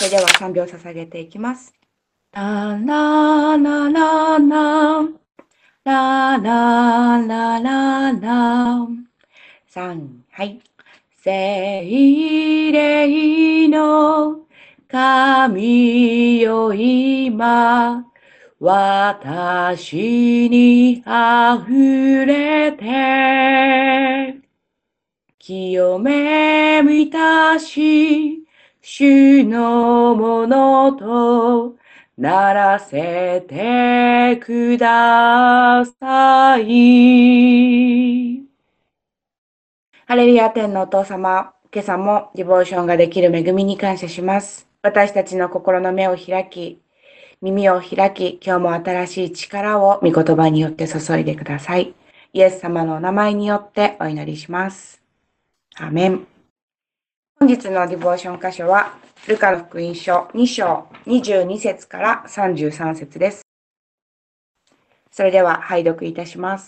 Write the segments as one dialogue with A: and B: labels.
A: それでは3秒捧げていきます。ララララララララララ3、はい。聖霊の神よ今、私にあふれて、清め満たし、主のものとならせてください。ハレルヤ天のお父様、今朝もディボーションができる恵みに感謝します。私たちの心の目を開き、耳を開き、今日も新しい力を御言葉によって注いでください。イエス様のお名前によってお祈りします。アーメン。本日のディボーション箇所は、ルカの福音書2章22節から33節です。それでは拝読いたします。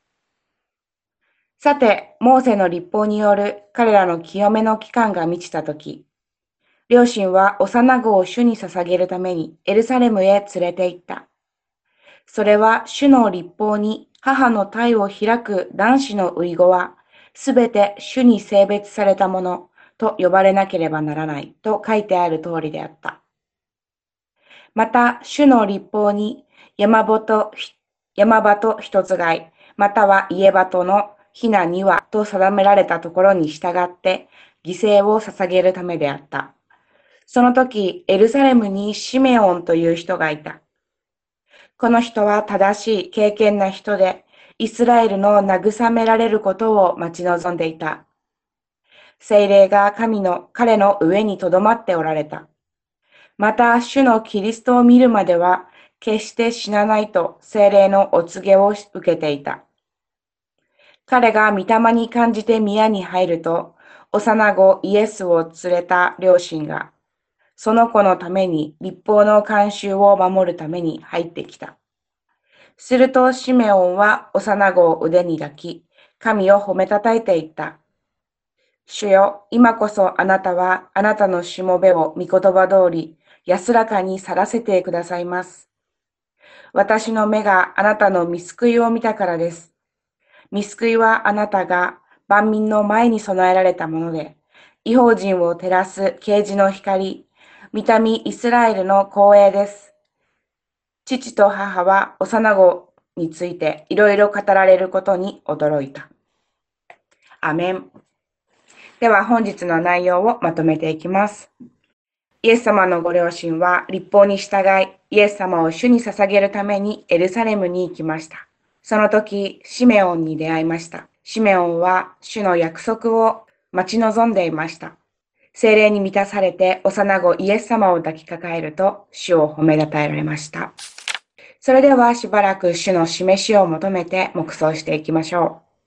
A: さて、モーセの律法による彼らの清めの期間が満ちたとき、両親は幼子を主に捧げるためにエルサレムへ連れて行った。それは主の律法に母の胎を開く男子の遺語は、すべて主に性別されたものと呼ばれなければならないと書いてある通りであった。また、主の律法に山場と一つ買い、または家場のひなにはと定められたところに従って犠牲を捧げるためであった。その時、エルサレムにシメオンという人がいた。この人は正しい敬虔な人で、イスラエルの慰められることを待ち望んでいた。聖霊が彼の上にとどまっておられた。また、主のキリストを見るまでは、決して死なないと聖霊のお告げを受けていた。彼が御霊に感じて宮に入ると、幼子イエスを連れた両親が、その子のために律法の慣習を守るために入ってきた。するとシメオンは幼子を腕に抱き、神を褒めたたえていった。主よ、今こそあなたはあなたのしもべを御言葉通り安らかに去らせてくださいます。私の目があなたの御救いを見たからです。御救いはあなたが万民の前に備えられたもので、異邦人を照らす啓示の光、御民イスラエルの光栄です。父と母は幼子についていろいろ語られることに驚いた。アメン。では本日の内容をまとめていきます。イエス様のご両親は律法に従い、イエス様を主に捧げるためにエルサレムに行きました。その時、シメオンに出会いました。シメオンは主の約束を待ち望んでいました。聖霊に満たされて幼子イエス様を抱きかかえると主を褒めたたえられました。それではしばらく主の示しを求めて黙想していきましょう。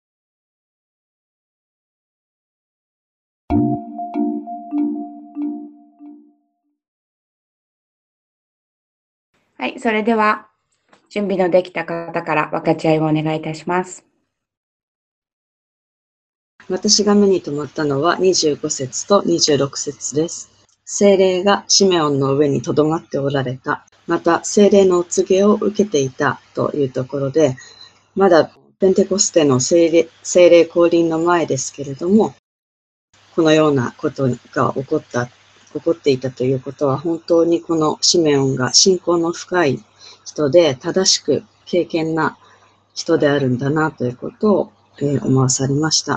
A: はい、それでは準備のできた方から分かち合いをお願いいたします。
B: 私が目に留まったのは25節と26節です。聖霊がシメオンの上にとどまっておられた。また、聖霊のお告げを受けていたというところで、まだペンテコステの聖霊降臨の前ですけれども、このようなことが起こっていたということは、本当にこのシメオンが信仰の深い人で、正しく敬虔な人であるんだなということを思わされました。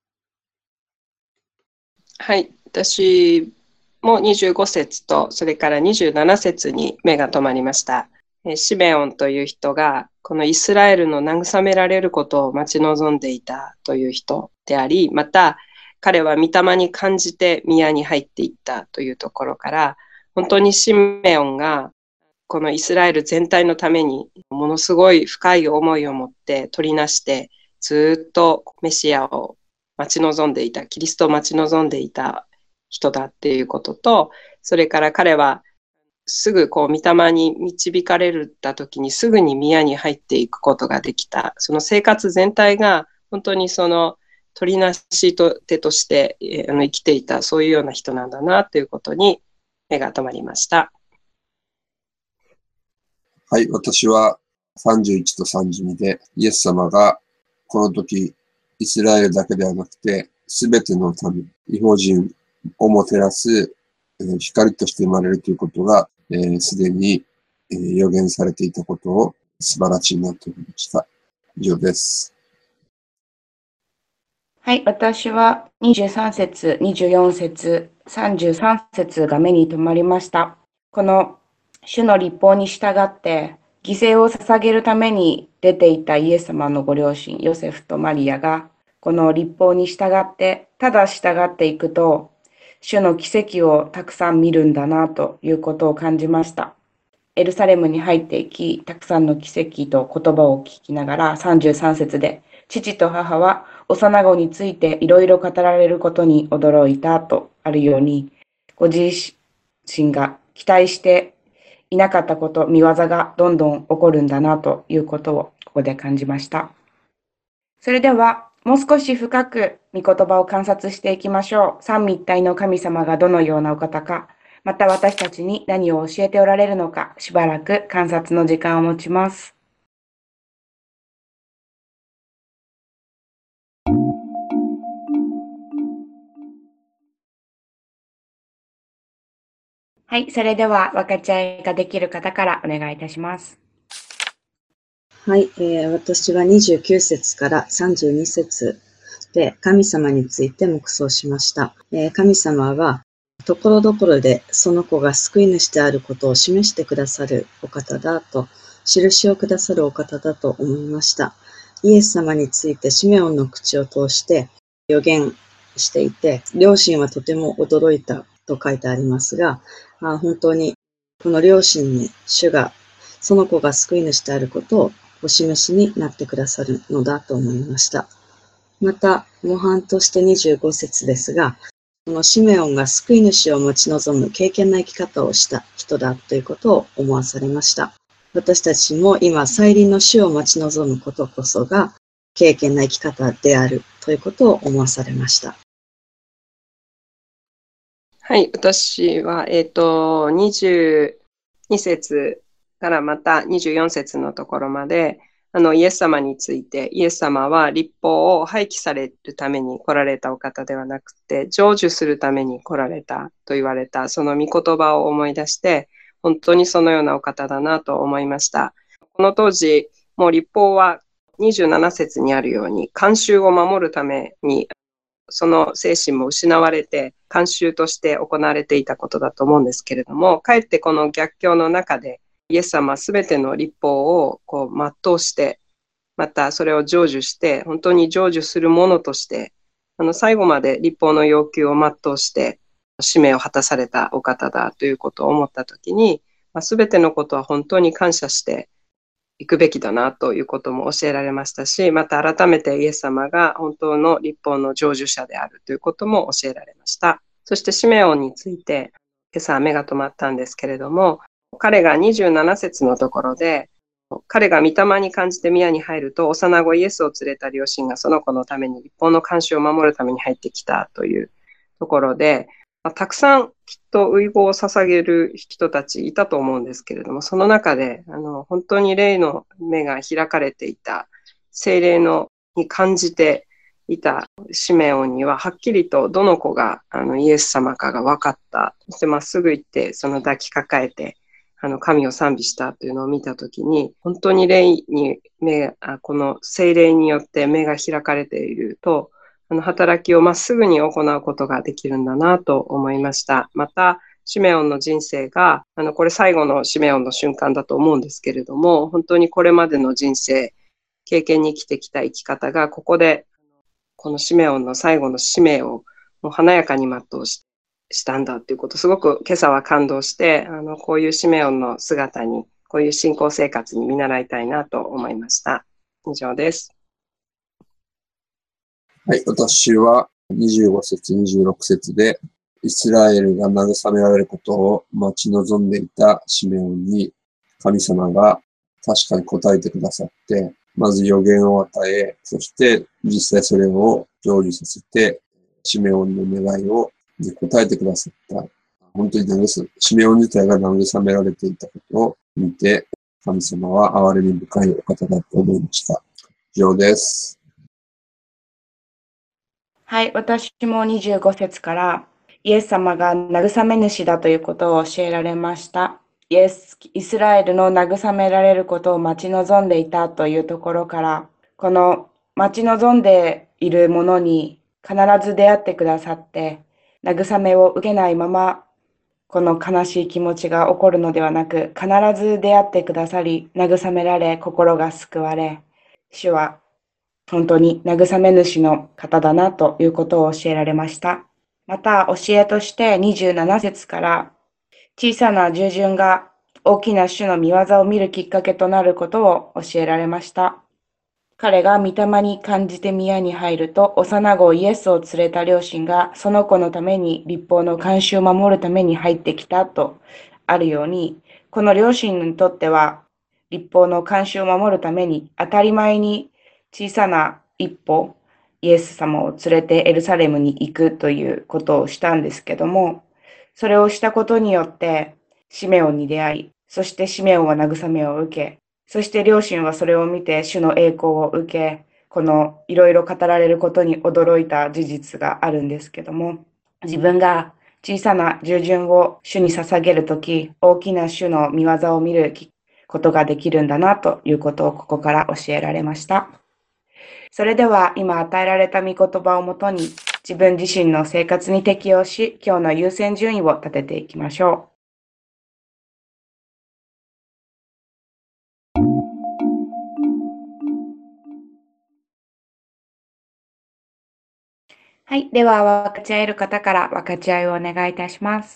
C: はい、私も25節とそれから27節に目が留まりました。シメオンという人がこのイスラエルの慰められることを待ち望んでいたという人であり、また彼は御霊に感じて宮に入っていったというところから、本当にシメオンがこのイスラエル全体のためにものすごい深い思いを持って取りなしてずっとメシアを待ち望んでいた、キリストを待ち望んでいた人だっていうことと、それから彼はすぐ御霊に導かれた時にすぐに宮に入っていくことができた。その生活全体が本当にその取りなし手として生きていた、そういうような人なんだなということに目が止まりました。
D: はい、私は31と32で、イエス様がこの時、イスラエルだけではなくて、すべての民、異邦人をもてなす光として生まれるということが、すでに予言されていたことを素晴らしいなと思いました。以上です。
A: はい、私は23節、24節、33節が目に留まりました。この主の律法に従って犠牲を捧げるために出ていたイエス様のご両親、ヨセフとマリアが、この律法に従って、ただ従っていくと、主の奇跡をたくさん見るんだなということを感じました。エルサレムに入っていき、たくさんの奇跡と言葉を聞きながら33節で、父と母は幼子についていろいろ語られることに驚いたとあるように、ご自身が期待していなかったこと、見業がどんどん起こるんだなということをここで感じました。それでは、もう少し深く御言葉を観察していきましょう。三位一体の神様がどのようなお方か、また私たちに何を教えておられるのか、しばらく観察の時間を持ちます。はい、それでは分かち合いができる方からお願いいたします。
B: はい、私は29節から32節で神様について黙想しました。神様はところどころでその子が救い主であることを示してくださるお方だと、印をくださるお方だと思いました。イエス様についてシメオンの口を通して予言していて、両親はとても驚いたと書いてありますが、本当にこの両親に主がその子が救い主であることをお示しになってくださるのだと思いました。また、模範として25節ですが、このシメオンが救い主を待ち望む敬虔な生き方をした人だということを思わされました。私たちも今、再臨の主を待ち望むことこそが敬虔な生き方であるということを思わされました。
C: はい、私は、22節からまた24節のところまで、イエス様について、イエス様は律法を廃棄されるために来られたお方ではなくて、成就するために来られたと言われた、その御言葉を思い出して、本当にそのようなお方だなと思いました。この当時、もう律法は27節にあるように、慣習を守るために、その精神も失われて、慣習として行われていたことだと思うんですけれども、かえってこの逆境の中で、イエス様はすべての律法を全うして、またそれを成就して、本当に成就するものとして、最後まで律法の要求を全うして、使命を果たされたお方だということを思ったときに、すべてのことは本当に感謝していくべきだなということも教えられましたし、また改めてイエス様が本当の律法の成就者であるということも教えられました。そしてシメオンについて、今朝目が止まったんですけれども、彼が27節のところで、彼が御霊に感じて宮に入ると、幼子イエスを連れた両親がその子のために律法の慣習を守るために入ってきたというところで、たくさんきっと遺語を捧げる人たちいたと思うんですけれども、その中で本当に霊の目が開かれていた、聖霊に感じていたシメオンにははっきりとどの子がイエス様かが分かった。そしてまっすぐ行ってその抱きかかえて神を賛美したというのを見たときに、本当に霊にこの聖霊によって目が開かれていると、働きをまっすぐに行うことができるんだなと思いました。また、シメオンの人生が、これ最後のシメオンの瞬間だと思うんですけれども、本当にこれまでの人生、経験に生きてきた生き方が、ここで、このシメオンの最後の使命をもう華やかに全うしたんだということ、すごく今朝は感動して、こういうシメオンの姿に、こういう信仰生活に見習いたいなと思いました。以上です。
D: はい、私は25節、26節で、イスラエルが慰められることを待ち望んでいたシメオンに、神様が確かに答えてくださって、まず予言を与え、そして実際それを成就させて、シメオンの願いを応えてくださった本当にシメオン自体が慰められていたことを見て、神様は憐れみ深いお方だと思いました。以上です。
A: はい、私も25節からイエス様が慰め主だということを教えられました。イスラエルの慰められることを待ち望んでいたというところから、この待ち望んでいるものに必ず出会ってくださって、慰めを受けないまま、この悲しい気持ちが起こるのではなく、必ず出会ってくださり、慰められ、心が救われ、主は本当に慰め主の方だなということを教えられました。また教えとして27節から小さな従順が大きな主の御業を見るきっかけとなることを教えられました。彼が御霊に感じて宮に入ると、幼子イエスを連れた両親がその子のために律法の慣習を守るために入ってきたとあるように、この両親にとっては律法の慣習を守るために当たり前に小さな一歩、イエス様を連れてエルサレムに行くということをしたんですけども、それをしたことによってシメオンに出会い、そしてシメオンは慰めを受け、そして両親はそれを見て主の栄光を受け、このいろいろ語られることに驚いた事実があるんですけども、自分が小さな従順を主に捧げるとき、大きな主の御業を見ることができるんだなということをここから教えられました。それでは今与えられた御言葉をもとに自分自身の生活に適応し、今日の優先順位を立てていきましょう。はい。では、分かち合える方から分かち合いをお願いいたします。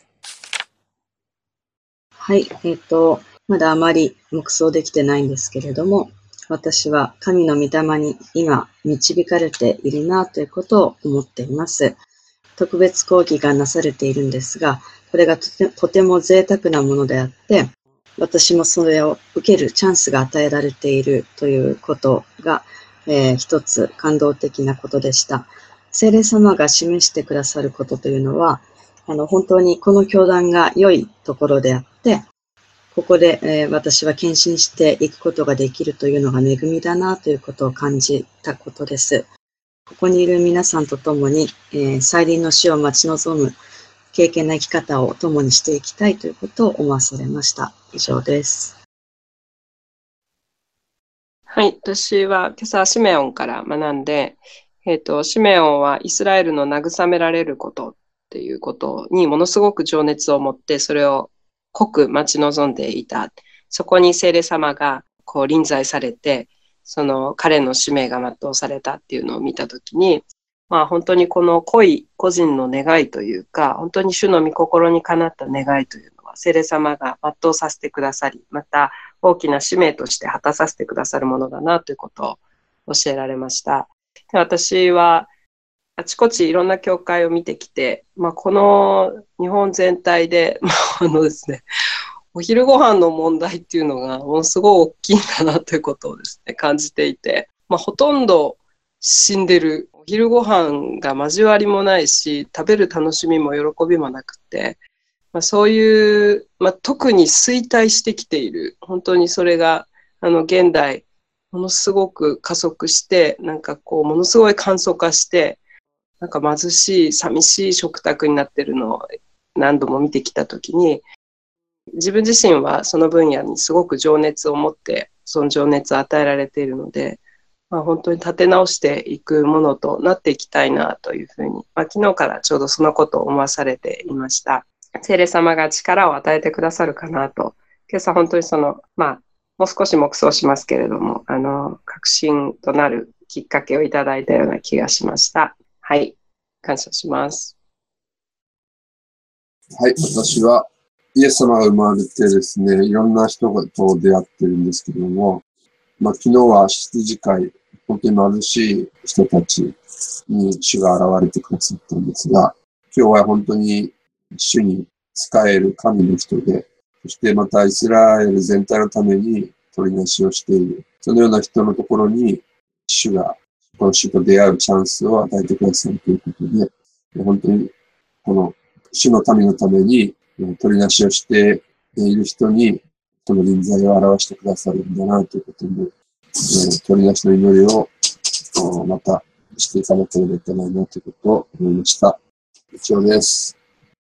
B: はい。まだあまり黙想できてないんですけれども、私は神の御霊に今導かれているなということを思っています。特別講義がなされているんですが、これがとても贅沢なものであって、私もそれを受けるチャンスが与えられているということが、一つ感動的なことでした。聖霊様が示してくださることというのは、本当にこの教団が良いところであって、ここで、私は献身していくことができるというのが恵みだなということを感じたことです。ここにいる皆さんと共に、再臨の死を待ち望む経験な生き方を共にしていきたいということを思わされました。以上です。
C: はい、私は今朝シメオンから学んで、シメオンはイスラエルの慰められることっていうことにものすごく情熱を持って、それを濃く待ち望んでいた。そこに聖霊様がこう臨在されて、その彼の使命が全うされたっていうのを見たときに、まあ本当にこの濃い個人の願いというか、本当に主の御心にかなった願いというのは、聖霊様が全うさせてくださり、また大きな使命として果たさせてくださるものだなということを教えられました。で、私はあちこちいろんな教会を見てきて、まあ、この日本全体で、ですね、お昼ご飯の問題っていうのがものすごい大きいんだなということをですね、感じていて、まあ、ほとんど死んでる。お昼ご飯が交わりもないし、食べる楽しみも喜びもなくて、まあ、そういう、まあ、特に衰退してきている。本当にそれが、現代、ものすごく加速して、なんかこう、ものすごい簡素化して、なんか貧しい、寂しい食卓になってるのを何度も見てきたときに、自分自身はその分野にすごく情熱を持って、その情熱を与えられているので、まあ、本当に立て直していくものとなっていきたいなというふうに、まあ、昨日からちょうどそのことを思わされていました。聖霊様が力を与えてくださるかなと、今朝本当にまあ、もう少し黙想しますけれども、確信となるきっかけをいただいたような気がしました。はい、感謝します。
D: はい、私はイエス様が生まれてですね、いろんな人と出会ってるんですけれども、まあ、昨日は羊飼い、本当に貧しい人たちに主が現れてくださったんですが、今日は本当に主に仕える神の人で、そしてまたイスラエル全体のために取りなしをしている。そのような人のところに主が、この主と出会うチャンスを与えてくださるということで、本当にこの主の民のために取りなしをしている人に、その臨在を表してくださるんだなということで、取りなしの祈りをまたしていかなければいけないなということを思いました。以上です。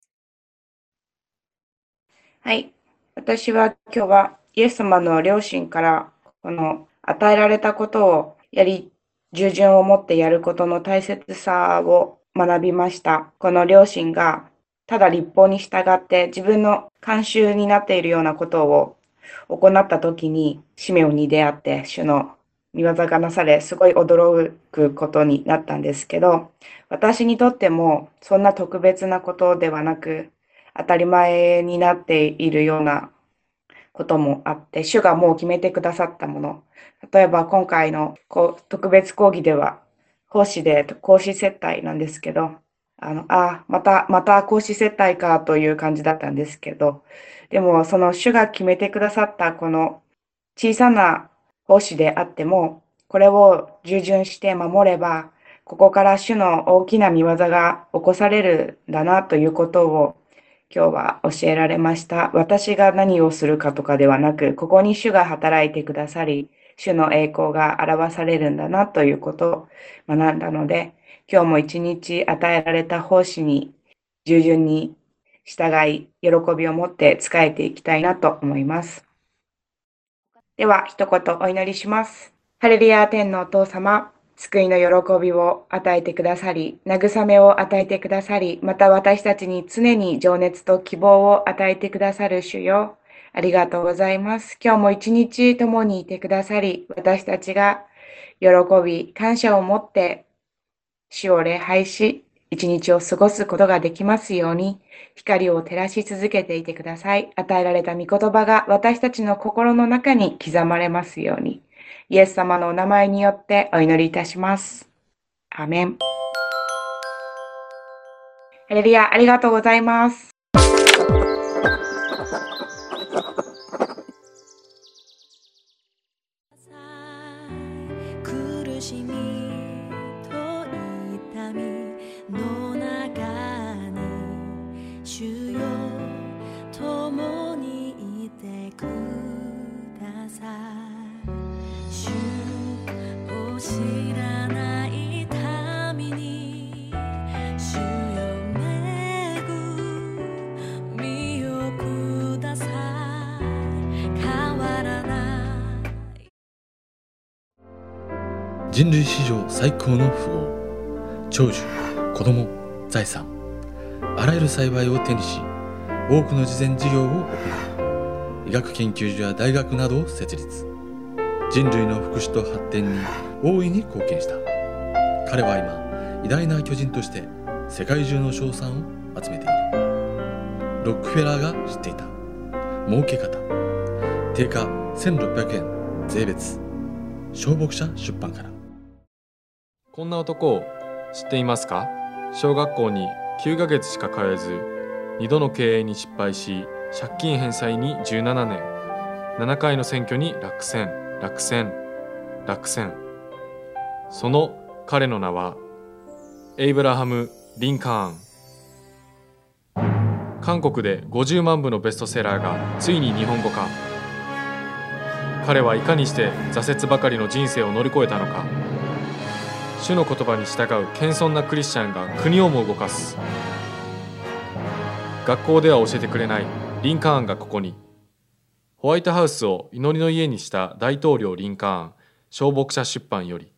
A: はい。私は今日はイエス様の良心からこの与えられたことを従順を持ってやることの大切さを学びました。この良心がただ律法に従って自分の慣習になっているようなことを行ったときにシメオンに出会って主の御業がなされ、すごい驚くことになったんですけど、私にとってもそんな特別なことではなく、当たり前になっているようなこともあって、主がもう決めてくださったもの。例えば今回の特別講義では、奉仕で講師接待なんですけど、また講師接待かという感じだったんですけど、でもその主が決めてくださったこの小さな奉仕であっても、これを従順して守れば、ここから主の大きな見業が起こされるんだなということを今日は教えられました。私が何をするかとかではなく、ここに主が働いてくださり、主の栄光が表されるんだなということを学んだので、今日も一日与えられた奉仕に従順に従い、喜びを持って仕えていきたいなと思います。では、一言お祈りします。ハレルヤ天のお父様、救いの喜びを与えてくださり、慰めを与えてくださり、また私たちに常に情熱と希望を与えてくださる主よ。ありがとうございます。今日も一日共にいてくださり、私たちが喜び、感謝を持って主を礼拝し、一日を過ごすことができますように、光を照らし続けていてください。与えられた御言葉が私たちの心の中に刻まれますように。イエス様のお名前によってお祈りいたします。アーメン。ハレルヤ、ありがとうございます。
E: 苦しみと痛みの中に主よ共にいてください。主を知らない民に主よ恵みをください。変わらない
F: 人類史上最高の富豪、長寿、子供、財産、あらゆる幸いを手にし、多くの慈善事業を行う。医学研究所や大学などを設立。人類の福祉と発展に大いに貢献した。彼は今、偉大な巨人として世界中の称賛を集めている。ロックフェラーが知っていた儲け方。定価1600円税別。小牧者出版から。
G: こんな男を知っていますか？小学校に9ヶ月しか通えず、2度の経営に失敗し、借金返済に17年、7回の選挙に落選。その彼の名は、エイブラハム・リンカーン。韓国で50万部のベストセラーがついに日本語化。彼はいかにして挫折ばかりの人生を乗り越えたのか。主の言葉に従う謙遜なクリスチャンが国をも動かす。学校では教えてくれないリンカーンがここに。ホワイトハウスを祈りの家にした大統領リンカーン、小牧者出版より。